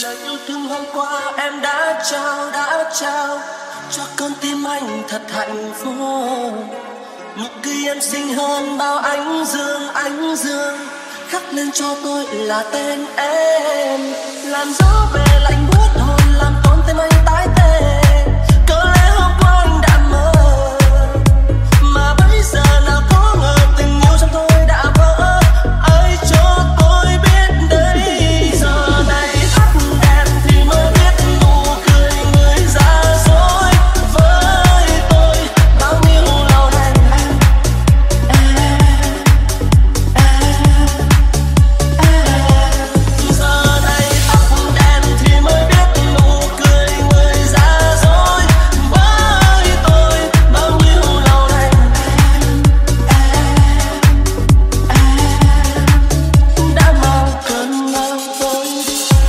Lời yêu thương hôm qua em đã trao cho con tim anh thật hạnh phúc. Nụ cười em xinh hơn bao ánh dương khắc lên cho tôi là tên em. Làn gió về